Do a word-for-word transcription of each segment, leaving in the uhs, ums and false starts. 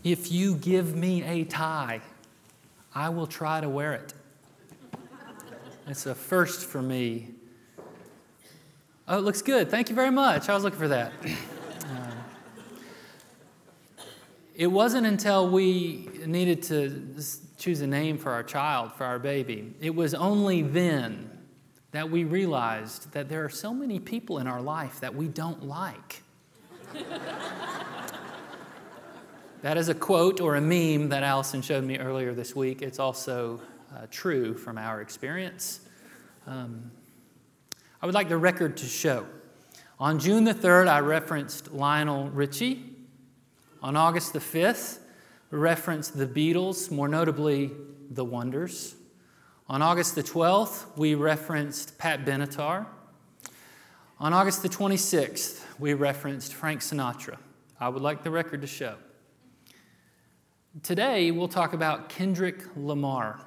If you give me a tie, I will try to wear it. It's a first for me. Oh, it looks good. Thank you very much. I was looking for that. Uh, it wasn't until we needed to choose a name for our child, for our baby, it was only then that we realized that there are so many people in our life that we don't like. That is a quote or a meme that Allison showed me earlier this week. It's also uh, true from our experience. Um, I would like the record to show. On June the third, I referenced Lionel Richie. On August the fifth, we referenced the Beatles, more notably The Wonders. On August the twelfth, we referenced Pat Benatar. On August the twenty-sixth, we referenced Frank Sinatra. I would like the record to show. Today, we'll talk about Kendrick Lamar.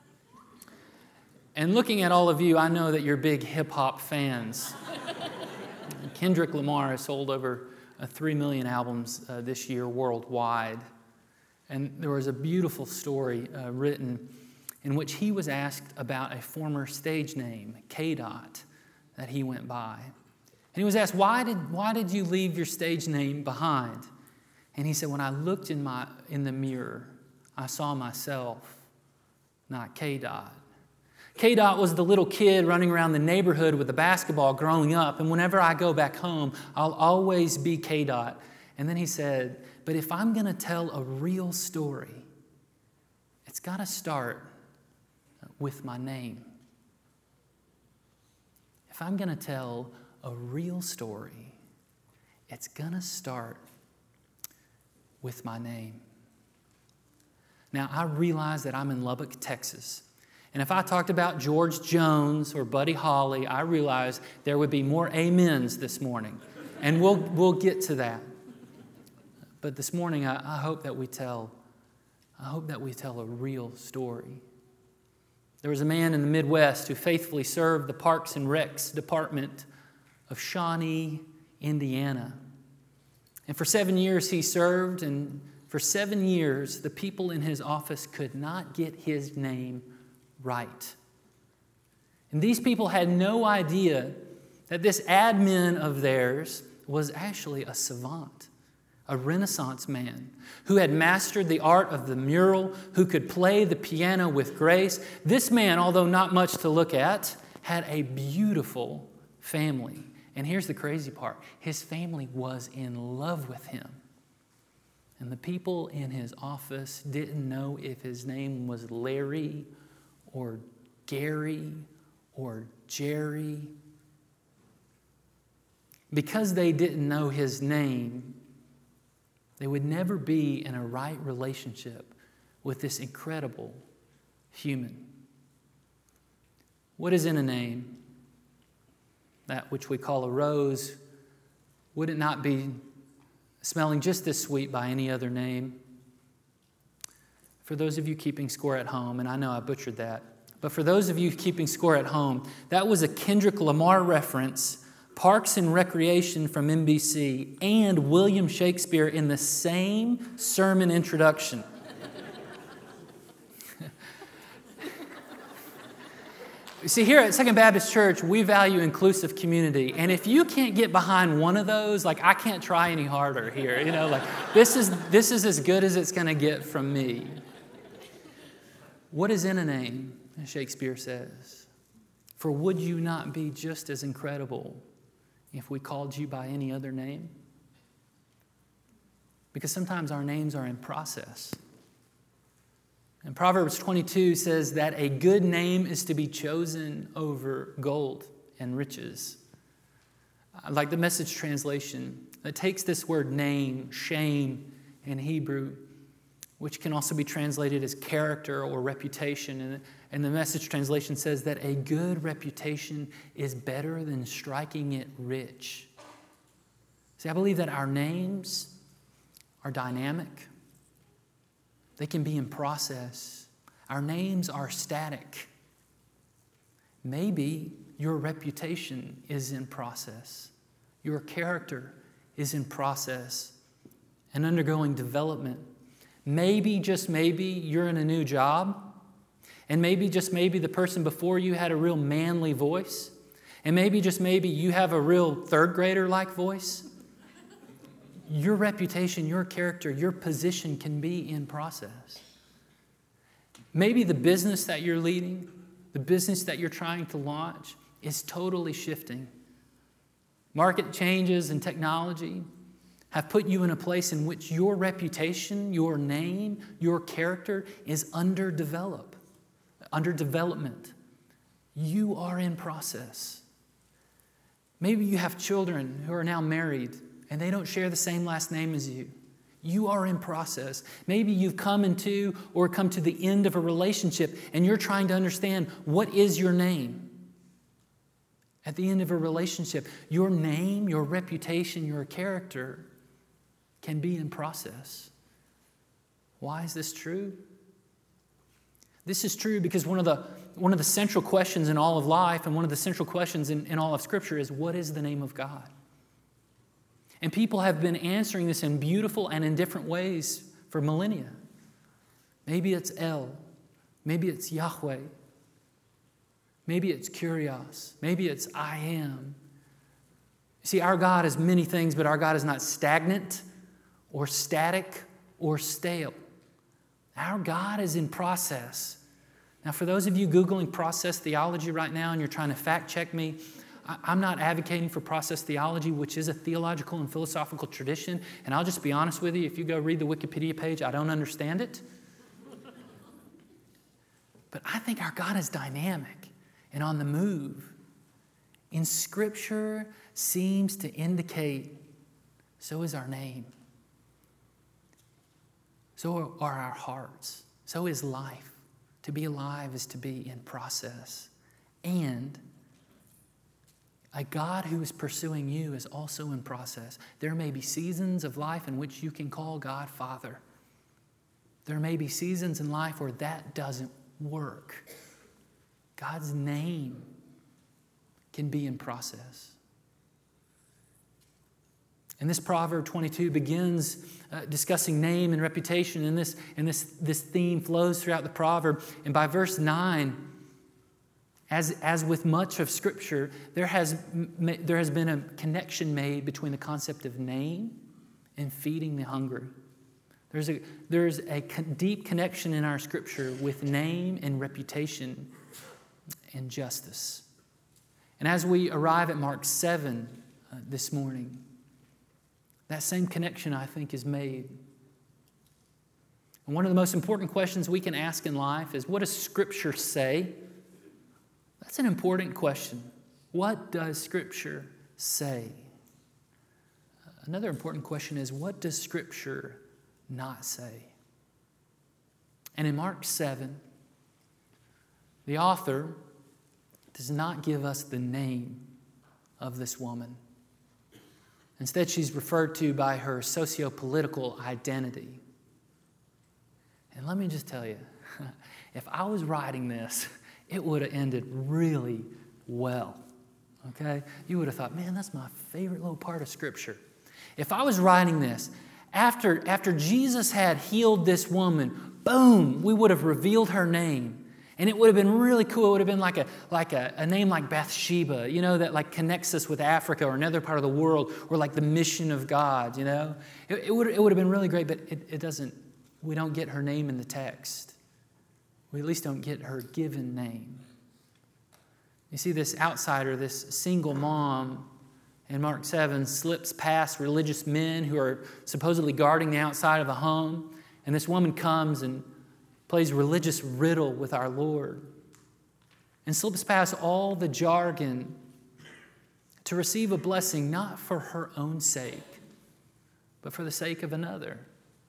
And looking at all of you, I know that you're big hip-hop fans. Kendrick Lamar has sold over uh, three million albums uh, this year worldwide. And there was a beautiful story uh, written in which he was asked about a former stage name, K-Dot, that he went by. And he was asked, why did, why did you leave your stage name behind? And he said, when I looked in my in the mirror, I saw myself, not K-Dot. K-Dot was the little kid running around the neighborhood with a basketball growing up, and whenever I go back home, I'll always be K-Dot. And then he said, but if I'm going to tell a real story, it's got to start with my name. If I'm going to tell a real story, it's going to start with my name. Now, I realize that I'm in Lubbock, Texas. And if I talked about George Jones or Buddy Holly, I realize there would be more amens this morning. And we'll we'll get to that. But this morning, I, I hope that we tell, I hope that we tell a real story. There was a man in the Midwest who faithfully served the Parks and Recs department of Shawnee, Indiana. And for seven years he served, and for seven years the people in his office could not get his name right. And these people had no idea that this admin of theirs was actually a savant, a Renaissance man who had mastered the art of the mural, who could play the piano with grace. This man, although not much to look at, had a beautiful family. And here's the crazy part. His family was in love with him. And the people in his office didn't know if his name was Larry or Gary or Jerry. Because they didn't know his name, they would never be in a right relationship with this incredible human. What is in a name? That which we call a rose, would it not be smelling just as sweet by any other name? For those of you keeping score at home, and I know I butchered that, but for those of you keeping score at home, that was a Kendrick Lamar reference, Parks and Recreation from N B C, and William Shakespeare in the same sermon introduction. See, here at Second Baptist Church, we value inclusive community. And if you can't get behind one of those, like, I can't try any harder here. You know, like, this is this is as good as it's going to get from me. What is in a name, as Shakespeare says? For would you not be just as incredible if we called you by any other name? Because sometimes our names are in process. And Proverbs twenty-two says that a good name is to be chosen over gold and riches. I like the Message translation that takes this word name, shame in Hebrew, which can also be translated as character or reputation. And, and the Message translation says that a good reputation is better than striking it rich. See, I believe that our names are dynamic. They can be in process. Our names are static. Maybe your reputation is in process. Your character is in process and undergoing development. Maybe, just maybe, you're in a new job. And maybe, just maybe, the person before you had a real manly voice. And maybe, just maybe, you have a real third grader-like voice. Your reputation, your character, your position can be in process. Maybe the business that you're leading, the business that you're trying to launch is totally shifting. Market changes and technology have put you in a place in which your reputation, your name, your character is underdeveloped, under development. You are in process. Maybe you have children who are now married and they don't share the same last name as you. You are in process. Maybe you've come into or come to the end of a relationship and you're trying to understand, what is your name? At the end of a relationship, your name, your reputation, your character can be in process. Why is this true? This is true because one of the, one of the central questions in all of life and one of the central questions in, in all of Scripture is, what is the name of God? And people have been answering this in beautiful and in different ways for millennia. Maybe it's El. Maybe it's Yahweh. Maybe it's Kyrios. Maybe it's I am. See, our God is many things, but our God is not stagnant or static or stale. Our God is in process. Now, for those of you Googling process theology right now and you're trying to fact check me, I'm not advocating for process theology, which is a theological and philosophical tradition. And I'll just be honest with you, if you go read the Wikipedia page, I don't understand it. But I think our God is dynamic and on the move. In Scripture seems to indicate so is our name. So are our hearts. So is life. To be alive is to be in process. And a God who is pursuing you is also in process. There may be seasons of life in which you can call God Father. There may be seasons in life where that doesn't work. God's name can be in process. And this Proverb twenty-two begins uh, discussing name and reputation, and this, and this, this theme flows throughout the proverb. And by verse nine, as, as with much of Scripture, there has, there has been a connection made between the concept of name and feeding the hungry. There's a, there's a deep connection in our Scripture with name and reputation and justice. And as we arrive at Mark seven uh, this morning, that same connection, I think, is made. And one of the most important questions we can ask in life is, what does Scripture say? That's an important question. What does Scripture say? Another important question is, what does Scripture not say? And in Mark seven, the author does not give us the name of this woman. Instead, she's referred to by her socio-political identity. And let me just tell you, if I was writing this, it would have ended really well. Okay? You would have thought, man, that's my favorite little part of Scripture. If I was writing this, after, after Jesus had healed this woman, boom, we would have revealed her name. And it would have been really cool. It would have been like a like a, a name like Bathsheba, you know, that like connects us with Africa or another part of the world, or like the mission of God, you know. It, it would it would have been really great, but it, it doesn't. We don't get her name in the text. We at least don't get her given name. You see, this outsider, this single mom in Mark seven slips past religious men who are supposedly guarding the outside of a home, and this woman comes and plays religious riddle with our Lord and slips past all the jargon to receive a blessing not for her own sake, but for the sake of another.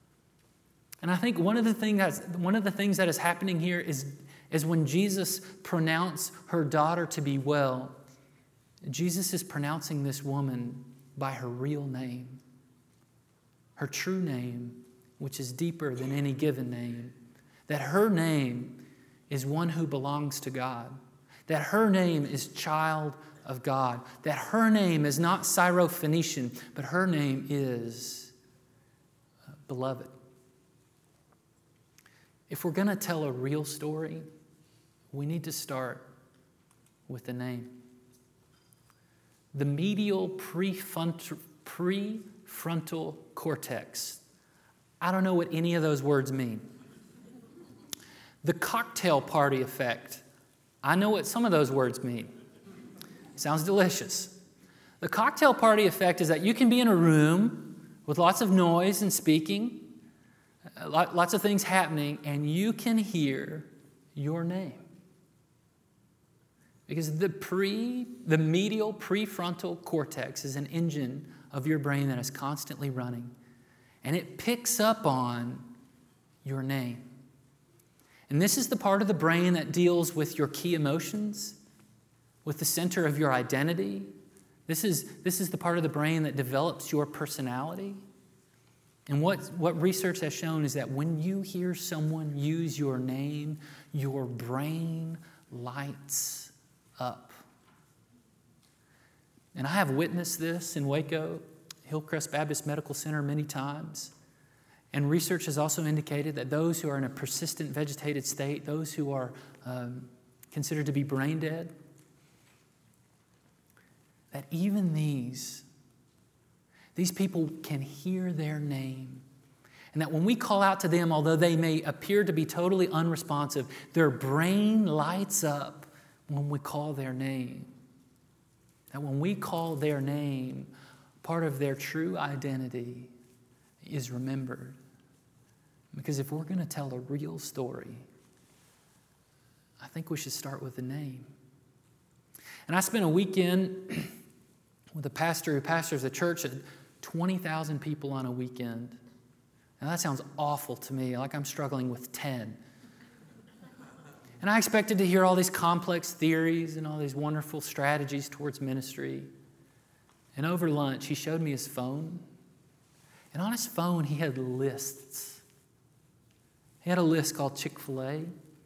And I think one of the things that's, one of the things that is happening here is, is when Jesus pronounced her daughter to be well, Jesus is pronouncing this woman by her real name, her true name, which is deeper than any given name. That her name is one who belongs to God. That her name is child of God. That her name is not Syrophoenician, but her name is beloved. if we're going to tell a real story, we need to start with the name. The medial prefrontal, prefrontal cortex. I don't know what any of those words mean. The cocktail party effect. I know what some of those words mean. It sounds delicious. The cocktail party effect is that you can be in a room with lots of noise and speaking, lots of things happening, and you can hear your name. Because the pre, the medial prefrontal cortex is an engine of your brain that is constantly running, and it picks up on your name. And this is the part of the brain that deals with your key emotions, with the center of your identity. This is, this is the part of the brain that develops your personality. And what, what research has shown is that when you hear someone use your name, your brain lights up. And I have witnessed this in Waco, Hillcrest Baptist Medical Center, many times. And research has also indicated that those who are in a persistent vegetated state, those who are um, considered to be brain dead, that even these, these people can hear their name. And that when we call out to them, although they may appear to be totally unresponsive, their brain lights up when we call their name. That when we call their name, part of their true identity is remembered. Because if we're going to tell a real story, I think we should start with the name. And I spent a weekend with a pastor who pastors a church at twenty thousand people on a weekend. Now that sounds awful to me, like I'm struggling with ten. And I expected to hear all these complex theories and all these wonderful strategies towards ministry. And over lunch, he showed me his phone. And on his phone, he had lists. He had a list called Chick-fil-A.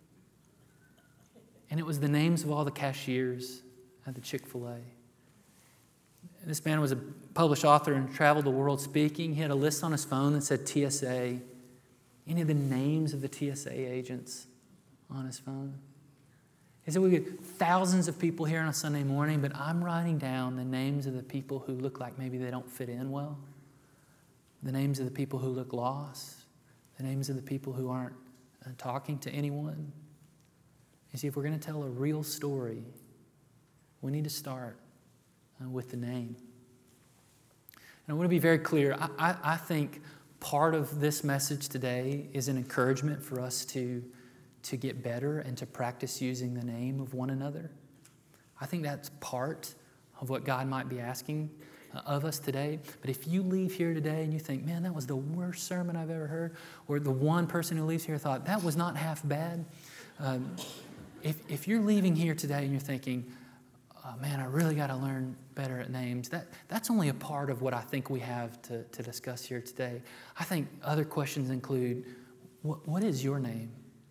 And it was the names of all the cashiers at the Chick-fil-A. This man was a published author and traveled the world speaking. He had a list on his phone that said T S A. Any of the names of the T S A agents on his phone. He said, we get thousands of people here on a Sunday morning, but I'm writing down the names of the people who look like maybe they don't fit in well. The names of the people who look lost. The names of the people who aren't uh, talking to anyone. You see, if we're going to tell a real story, we need to start uh, with the name. And I want to be very clear. I, I, I think part of this message today is an encouragement for us to, to get better and to practice using the name of one another. I think that's part of what God might be asking of us today. But if you leave here today and you think, man, that was the worst sermon I've ever heard, or the one person who leaves here thought, that was not half bad. Um, if, if you're leaving here today and you're thinking, oh, man, I really got to learn better at names, that, that's only a part of what I think we have to, to discuss here today. I think other questions include, what, what is your name?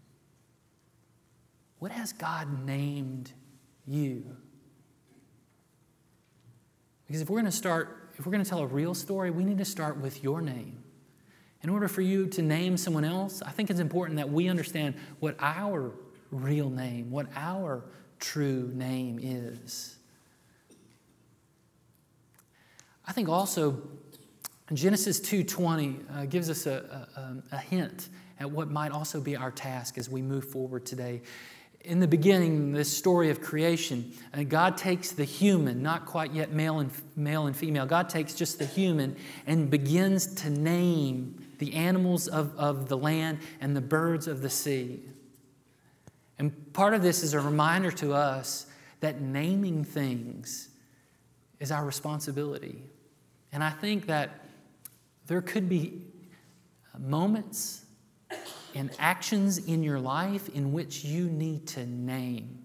What has God named you? Because if we're going to start, if we're going to tell a real story, we need to start with your name. In order for you to name someone else, I think it's important that we understand what our real name, what our true name is. I think also Genesis two twenty uh, gives us a, a, a hint at what might also be our task as we move forward today. In the beginning, this story of creation, uh, God takes the human, not quite yet male and male and female. God takes just the human and begins to name the animals of, of the land and the birds of the sea. And part of this is a reminder to us that naming things is our responsibility. And I think that there could be moments and actions in your life in which you need to name.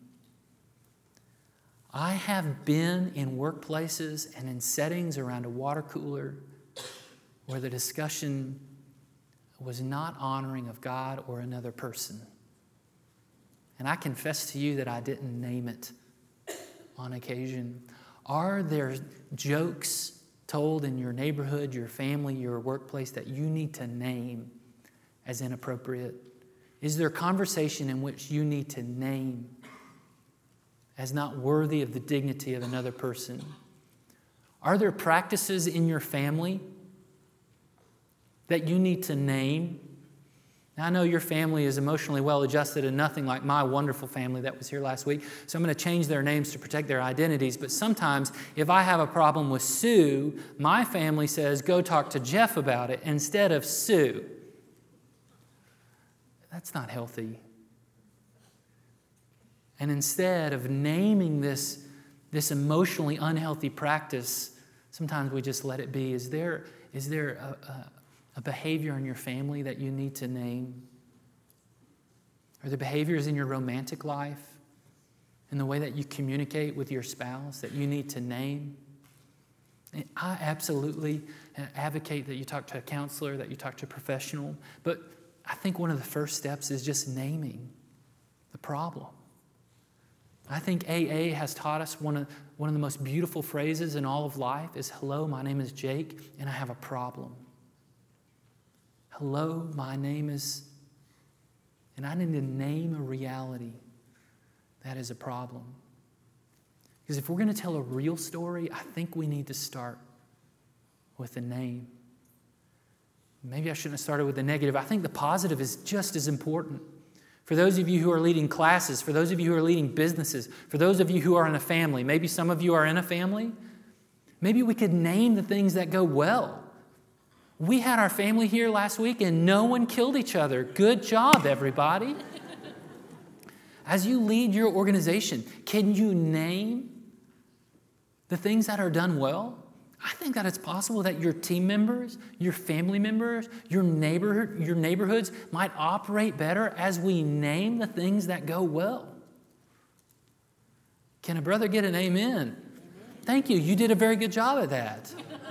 I have been in workplaces and in settings around a water cooler where the discussion was not honoring of God or another person. And I confess to you that I didn't name it on occasion. Are there jokes told in your neighborhood, your family, your workplace that you need to name as inappropriate? Is there a conversation in which you need to name as not worthy of the dignity of another person? Are there practices in your family that you need to name? Now, I know your family is emotionally well-adjusted and nothing like my wonderful family that was here last week, so I'm going to change their names to protect their identities. But sometimes, if I have a problem with Sue, my family says, go talk to Jeff about it instead of Sue. That's not healthy. And instead of naming this, this emotionally unhealthy practice, sometimes we just let it be. Is there, is there a, a, a behavior in your family that you need to name? Are there behaviors in your romantic life, in the way that you communicate with your spouse, that you need to name? And I absolutely advocate that you talk to a counselor, that you talk to a professional, but I think one of the first steps is just naming the problem. I think A A has taught us one of, one of the most beautiful phrases in all of life is, hello, my name is Jake, and I have a problem. Hello, my name is, and I need to name a reality that is a problem. Because if we're going to tell a real story, I think we need to start with a name. Maybe I shouldn't have started with the negative. I think the positive is just as important. For those of you who are leading classes, for those of you who are leading businesses, for those of you who are in a family, maybe some of you are in a family, maybe we could name the things that go well. We had our family here last week and no one killed each other. Good job, everybody. As you lead your organization, can you name the things that are done well? I think that it's possible that your team members, your family members, your neighborhood, your neighborhoods might operate better as we name the things that go well. Can a brother get an amen? Thank you. You did a very good job at that.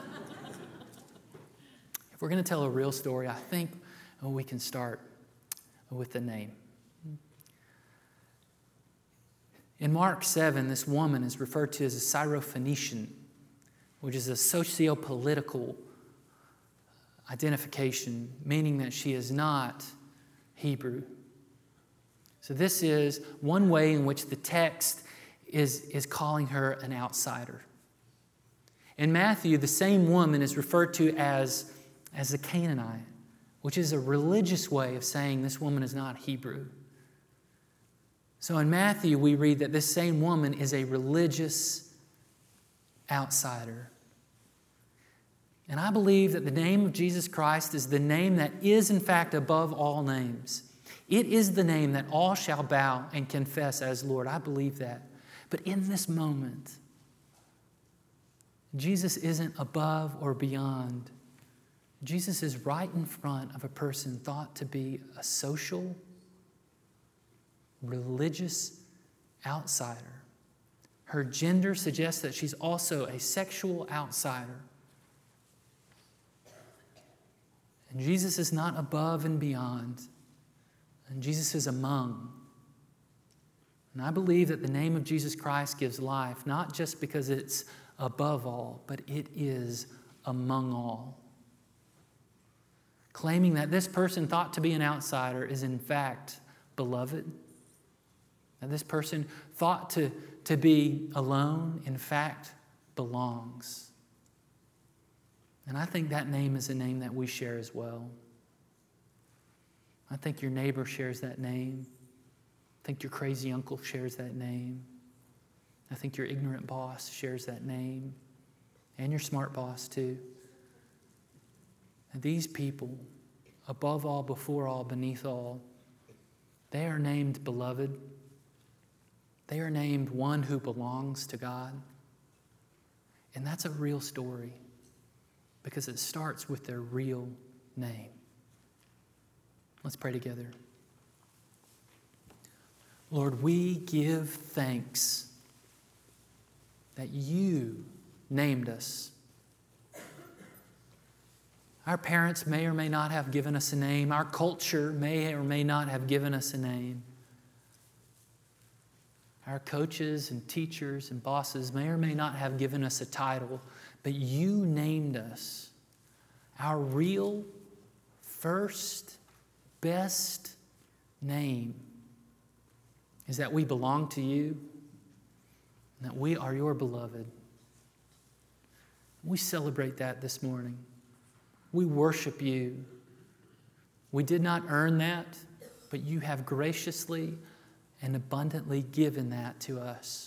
If we're going to tell a real story, I think we can start with the name. In Mark seven, this woman is referred to as a Syrophoenician, which is a socio-political identification, meaning that she is not Hebrew. So this is one way in which the text is, is calling her an outsider. In Matthew, the same woman is referred to as, as a Canaanite, which is a religious way of saying this woman is not Hebrew. So in Matthew, we read that this same woman is a religious outsider. And I believe that the name of Jesus Christ is the name that is, in fact, above all names. It is the name that all shall bow and confess as Lord. I believe that. But in this moment, Jesus isn't above or beyond. Jesus is right in front of a person thought to be a social, religious outsider. Her gender suggests that she's also a sexual outsider. And Jesus is not above and beyond. And Jesus is among. And I believe that the name of Jesus Christ gives life, not just because it's above all, but it is among all. Claiming that this person thought to be an outsider is in fact beloved. That this person thought to, to be alone, in fact, belongs. And I think that name is a name that we share as well. I think your neighbor shares that name. I think your crazy uncle shares that name. I think your ignorant boss shares that name. And your smart boss too. And these people, above all, before all, beneath all, they are named beloved. They are named one who belongs to God. And that's a real story because it starts with their real name. Let's pray together. Lord, we give thanks that you named us. Our parents may or may not have given us a name. Our culture may or may not have given us a name. Our coaches and teachers and bosses may or may not have given us a title, but you named us. Our real, first, best, name is that we belong to you and that we are your beloved. We celebrate that this morning. We worship you. We did not earn that, but you have graciously and abundantly given that to us.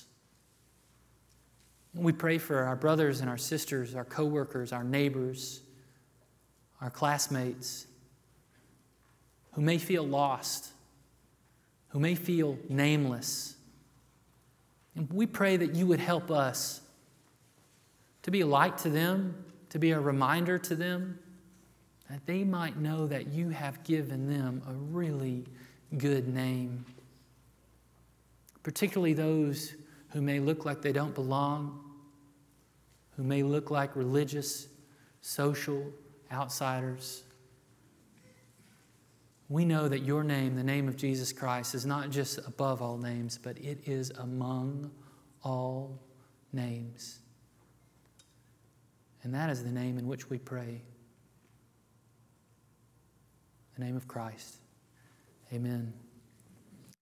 We pray for our brothers and our sisters, our co-workers, our neighbors, our classmates who may feel lost, who may feel nameless. And we pray that you would help us to be a light to them, to be a reminder to them, that they might know that you have given them a really good name. Particularly those who may look like they don't belong, who may look like religious, social outsiders. We know that your name, the name of Jesus Christ, is not just above all names, but it is among all names. And that is the name in which we pray. The name of Christ. Amen.